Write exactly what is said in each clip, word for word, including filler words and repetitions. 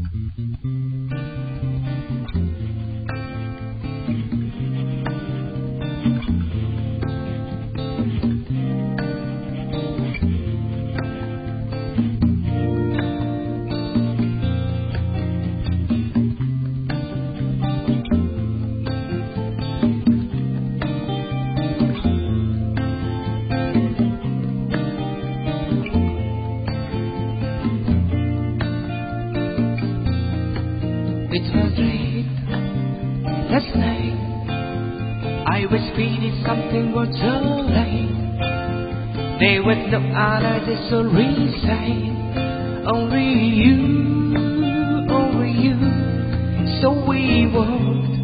It was late last night. I was feeling something was so late. There was no other so reason. Only you, only you. So we walked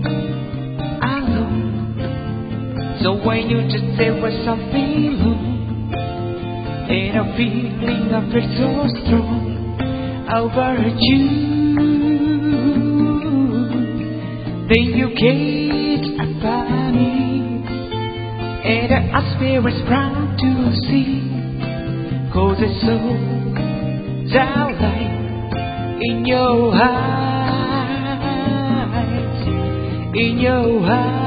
alone. So when you just there was something wrong, and a feeling I felt so strong about you. Then you gazed upon me, and I asked me was proud to see, 'cause I saw that light in your eyes, in your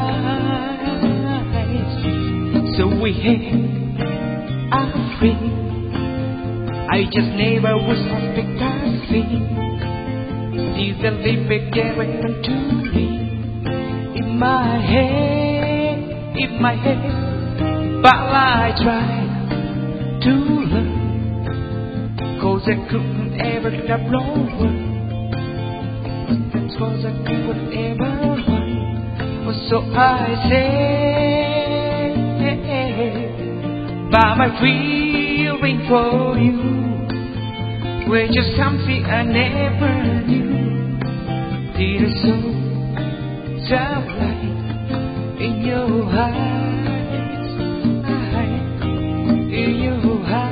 eyes. So we had a friend. I just never was suspect I see. Didn't leave it given to me. In my head, in my head, but I tried to learn, 'cause I couldn't ever stop knowing. That's 'cause I couldn't ever run. So I said, but my feeling for you was just something I never knew. Did I so light in your eyes, in your eyes.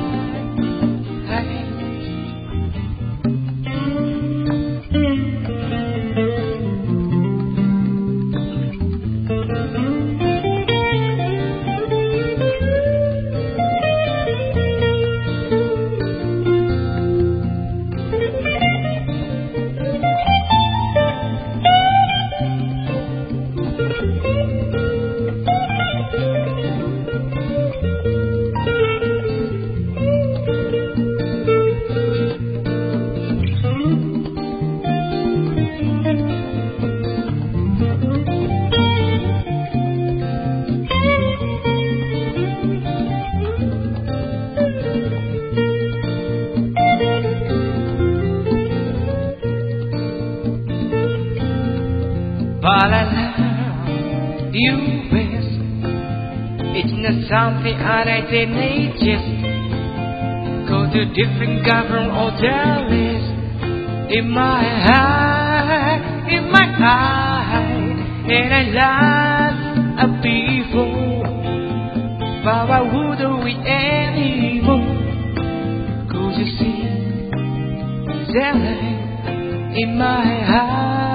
But I love you best. It's not something I didn't just go to different government or list. In my heart, in my heart, and I love a before, but I wouldn't wait anymore. 'Cause you see that light in my heart.